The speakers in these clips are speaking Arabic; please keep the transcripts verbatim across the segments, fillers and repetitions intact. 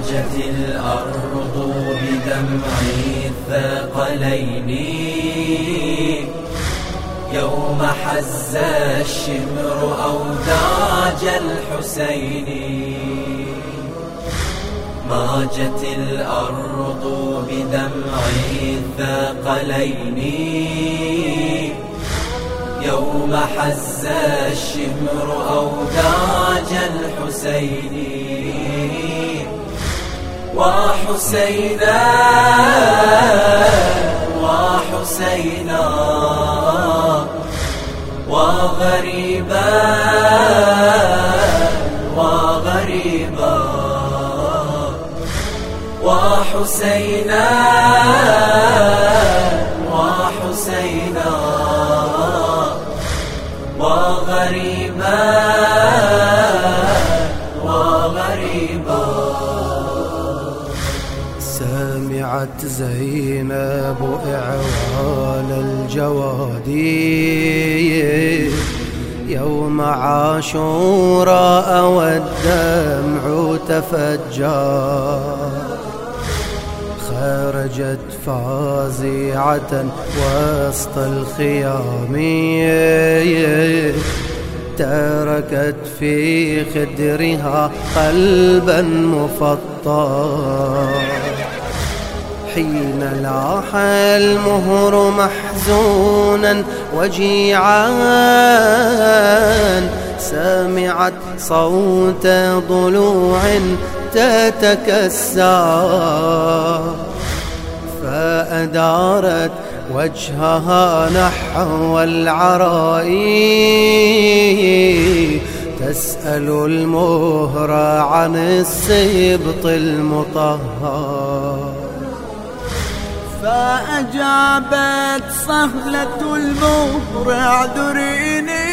ماجت الأرض بدمع الثقلين يوم حز الشمر أوداج الحسين. ماجت الأرض بدمع الثقلين يوم حز الشمر أوداج الحسين. وحسينا وحسينا وغريبا وغريبا وحسينا وحسينا وغريبا وغريبا. سمعت زينب إعوان الجوادي يوم عاشوراء والدمع تفجر. خرجت فازعة وسط الخيام تركت في خدرها قلبا مفطر. حين لاح المهر محزونا وجيعا سمعت صوت ضلوع تتكسر فأدارت وجهها نحو العراء تسأل المهر عن السبط المطهر. فأجابت صهلة المهر اعذريني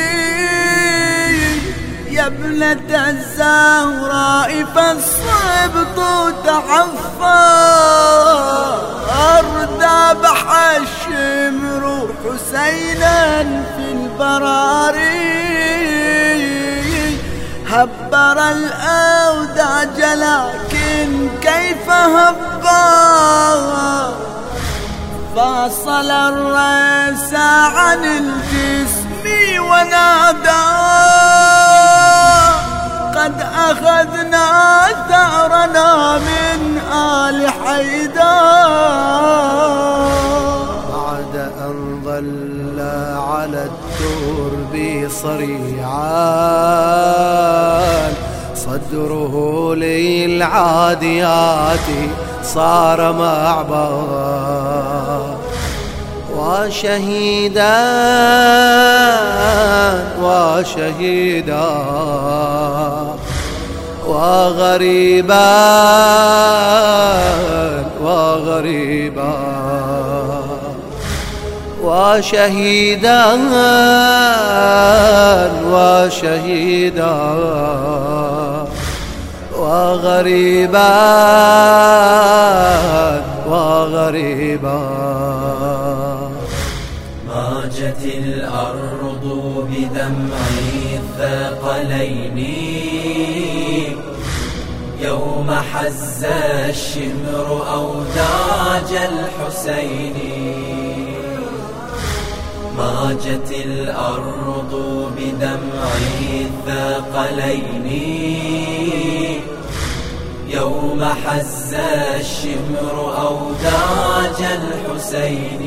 يا ابنة الزهراء فالصبط تعفر. ذبح الشمر حسينا في البراري هبر الأوداج لكن كيف هبر. فاصل الرأس عن الجسم ونادى قد أخذنا ثأرنا من آل حيدر. بعد أن ظل على الترب صريعا صدره للعاديات صار معبر. وشهيدا وشهيدا وغريبا وغريبا وشهيدا وشهيدا وغريبا وغريبا. ماجت الأرض بدمع الثقلين يوم حز الشمر أوداج الحسين. ماجت الأرض بدمع الثقلين يوم حز الشمر أوداج الحسين.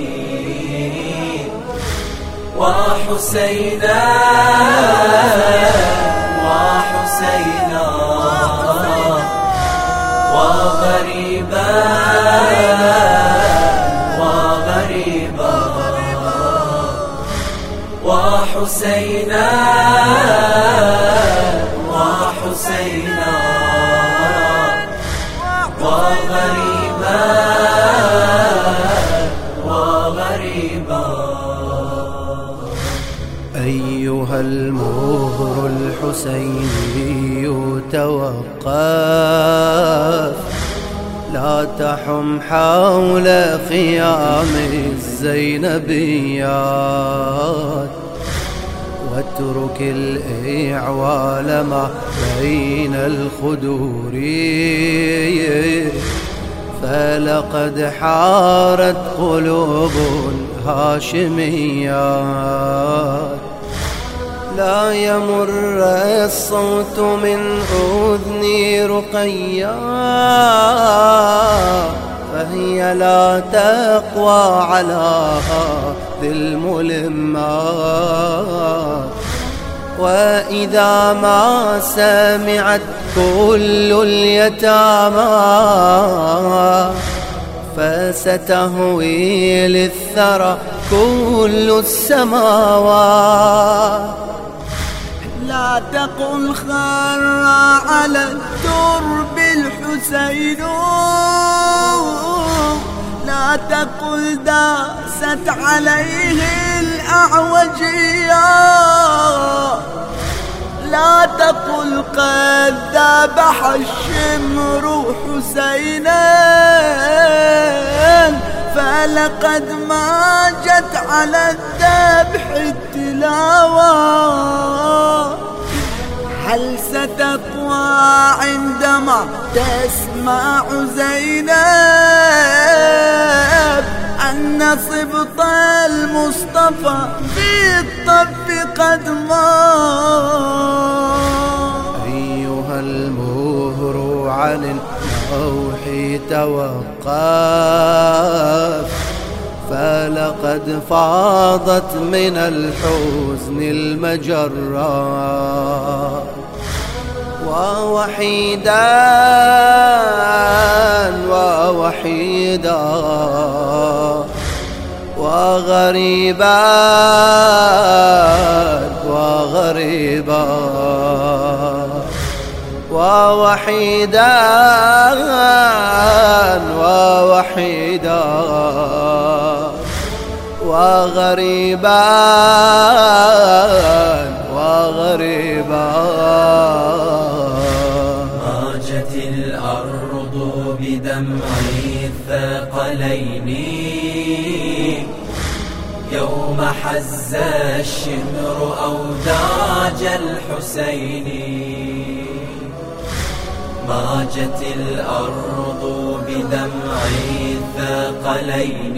وحسينا وحسينا وغريبا وغريبا وحسينا وحسينا وغريبا وغريبا. أيها المهر الحسيني توقف لا تحم حول خيام الزينبيات واترك الإعوال ما بين الخدور، فلقد حارت قلوب هاشميات. لا يمر الصوت من أذني رقيا، فهي لا تقوى على هذه الملمات. وإذا ما سمعت كل اليتامى، فستهوي للثرى كل السماوات. لا تقل خر على الترب الحسين، لا تقل داست عليه الأعوجية، لا تقل قد ذبح الشمر حسينا، فلقد ماجت على الذبح التلاوة. هل ستقوى عندما تسمع زينب أن صبط المصطفى في الطف قد مات؟ أيها المهر عن النوح توقف، فلقد فاضت من الحزن المجرات. ووحيدا ووحيدا وغريبا وغريبا ووحيدا ووحيدا وغريبا وغريبا. ماجت الأرض بدمع الثقلين يوم حز الشمر أوداج الحسين. ماجت الأرض بدمع الثقلين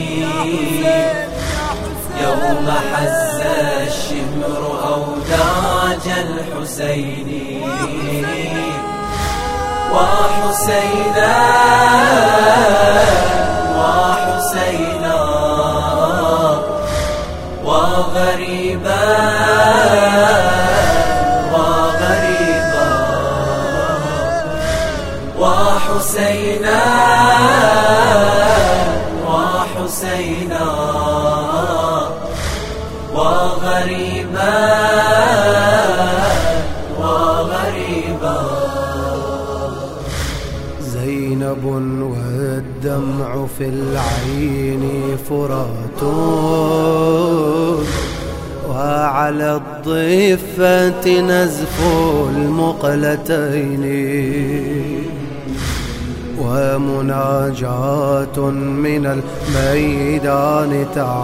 يوم حز الشمر أوداج الحسين. وحسينا وحسينا وغريبا وغريبا وحسينا وحسينا وغريبا وغريبا. زينب والدمع في العين فرات، وعلى الضفة نزف المقلتين، ومناجاة من الميدان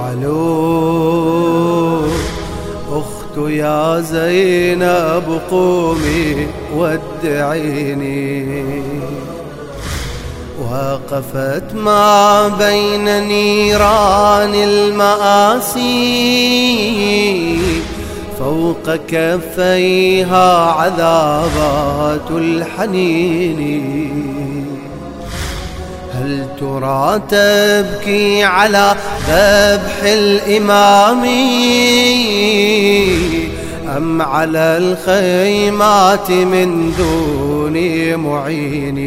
تعلو. أخت يا زينب قومي ودعيني. وقفت ما بين نيران المآسي، فوق كفيها عذابات الحنين. هل ترى تبكي على ذبح الإمام، أم على الخيمات من دون معين؟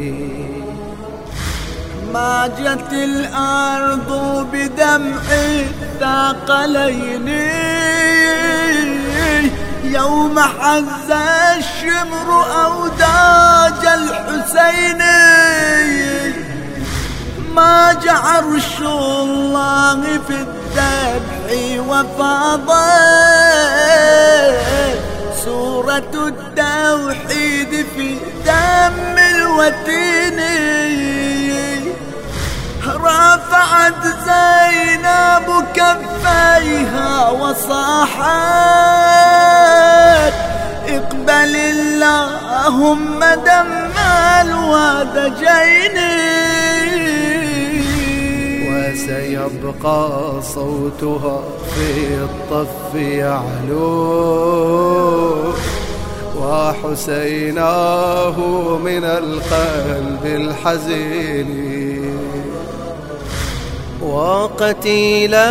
ماجت الأرض بدمع الثقلين يوم حز الشمر أوداج الحسين. ماج عرش الله في الذبح وفاضت سورة التوحيد في دم الوتين. رفعت زينب كفيها وصاحت اقبل اللهم دم الوادجين، وسيبقى صوتها في الطف يعلو، وحسيناه من القلب الحزين. وقتيلا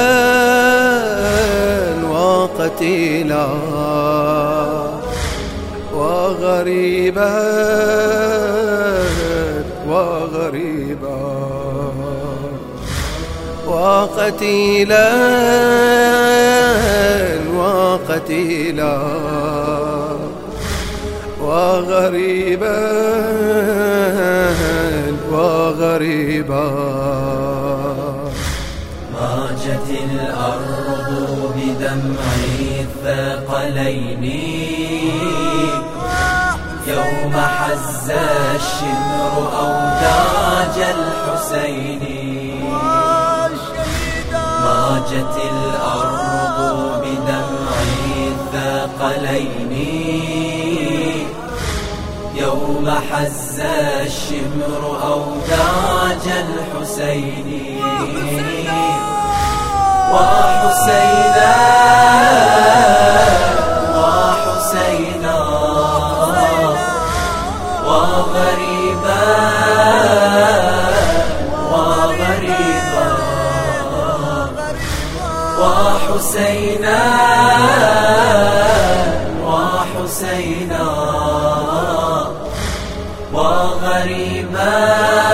وقتيلا وغريبا وغريبا وقتيلا وقتيلا وغريبا وغريبا. ماجت الأرض بدمع الثقلين يوم حز الشمر أوداج الحسين. ماجت الأرض بدمع الثقلين يوم حز الشمر أوداج الحسين. وحسينا وحسينا وغريبا وغريبا وحسينا وحسينا وغريبا